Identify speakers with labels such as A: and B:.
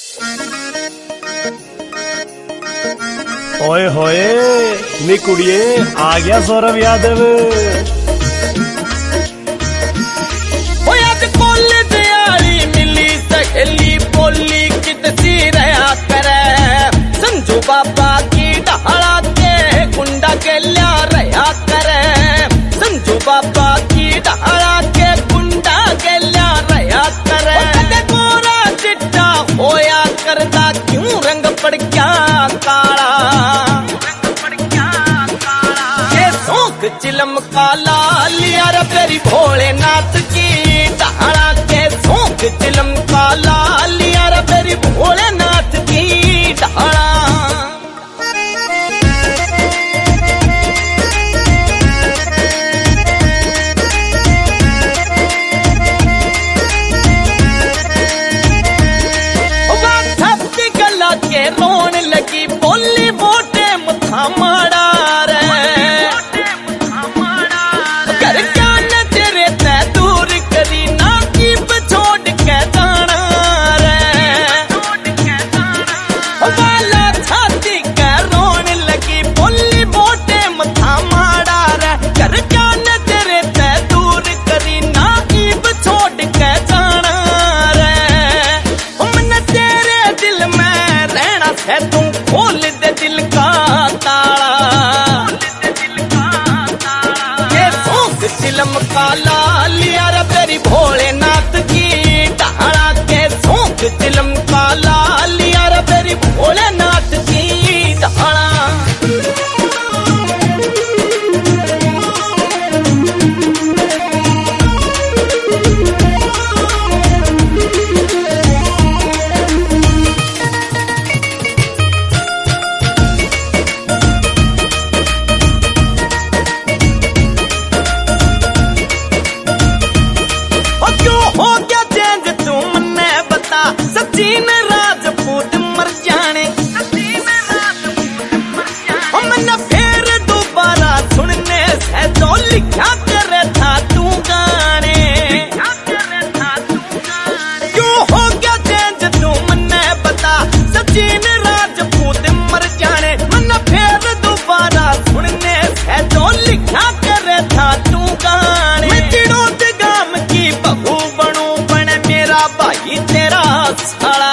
A: ओए होए नी कुड़िए आ गया सौरभ यादव।
B: कॉलेज आली मिली सहेली बोली कितसी रहा करे, संजू बाबा की डहाड़ा के गुंडा के लिया रहा करे, संजू बाबा की डहाड़ा के गुंडा के लिया रहा करे। गोरा चिट्टा होया करदा क्यों रंग पड़ क्या काला, ये शौक चिलम काला लिया रे तेरी भोलेनाथ की डहाड़ा के शौक चिलम काला लिया रे तेरी भोलेनाथ की डहाड़ा। गला के रोन लगी बोली मोटे मुथा माड़ा रे, घर क्या न तेरे तै दूर करी ना कीप छोड़ के जाना रे, वाला छाती के रोन लगी बोली मोटे मुथा माड़ा रे, घर क्या न तेरे तै दूर करी ना कीप छोड़ के जाना रे। मन तेरे दिल में रहना है तू खोल दे दिल का ताला, ये शौक चिलम काला लिया रे तेरी भोलेनाथ की डहाड़ा के शौक चिलम काला लिया रे तेरी भोलेनाथ की डहाड़ा। सचिन राजपूत मर जाने हमने फिर दोबारा सुनने से तो लिखा करे था तू गाने, क्यों हो गया चेंज तू मन्ने बता सचिन राजपूत मर जाने, मन फिर दोबारा सुनने से तो लिखा करे था तू गाने। मैं चिड़ो गाम की बहू बनू बने मेरा भाई तेरा साला,